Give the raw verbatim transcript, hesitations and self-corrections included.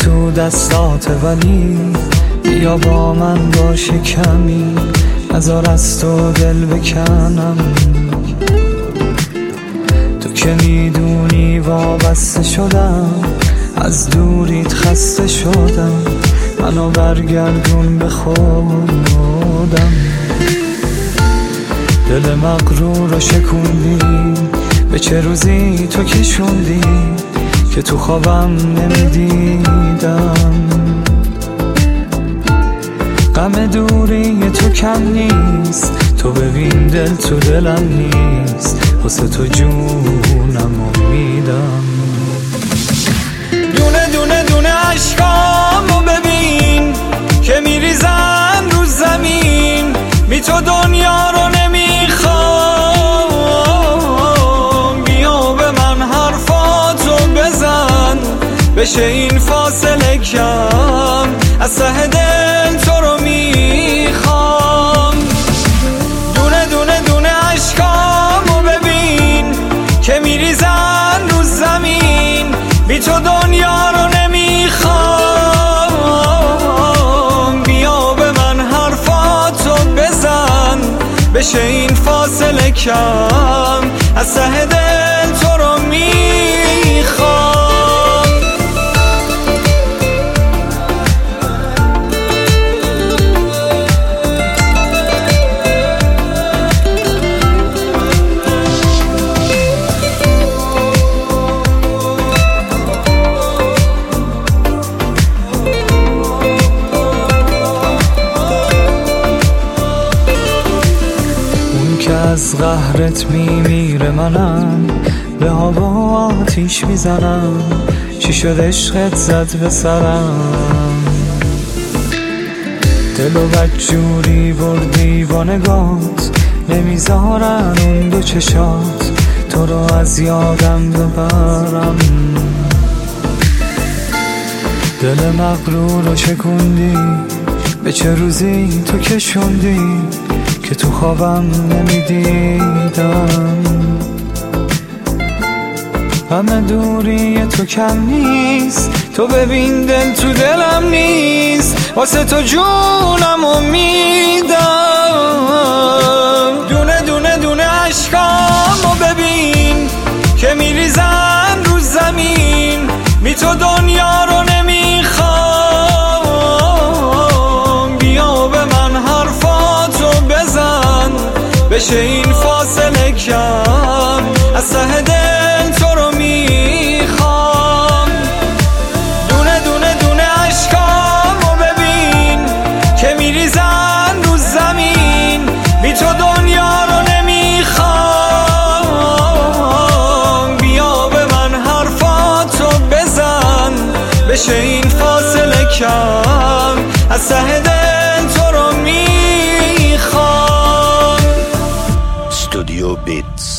تو دستات، ولی بیا با من باشه کمی، نذار از تو دل بکنم. تو که میدونی وابسته شدم، از دوریت خسته شدم، منو برگردون به خودم. دل مغرور رو شکوندی، به چه روزی تو کشوندی که تو خوابم نمیدیدم. غم دوری تو کم نیست، تو ببین دل تو دلم نیست، واسه تو جونم امیدم. دونه دونه دونه عشقامو ببین که میریزن رو زمین، بی تو دنیا رو نمیخوام. بیا به من حرفاتو بزن، بشه این فاصله کم، از ته دل تو رو میخوام. دونه دونه دونه عشقامو ببین که میریزن رو زمین، بی تو دنیا رو نمیخوام. بیا به من حرفاتو بزن، بشه این فاصله کم، از ته دل تو رو میخوام. از قهرت میمیره، منم به هوا آتیش میزنم. چی شد عشقت زد به سرم، دل و بدجوری بردی با نگات، نمیذارن اون دو چشات تو رو از یادم ببرم. دل مغرور رو شکوندی، به چه روزی تو کشوندی که تو خوابم نمیدیدم. همه دوری تو کم نیست، تو ببین دل تو دلم نیست، واسه تو جونم امیدم. دونه دونه دونه عشقامو ببین که میریزن رو زمین، بی تو دنیا رو نمیخوام. بیا به من حرفاتو بزن، بشه این فاصله کم، از ته دل تو رو میخوام. دونه دونه دونه عشقامو ببین که میریزن رو زمین، بی تو دنیا رو نمیخوام. بیا به من حرفاتو بزن، بشه این فاصله کم، از ته دل تو رو میخوام. Studio Beats.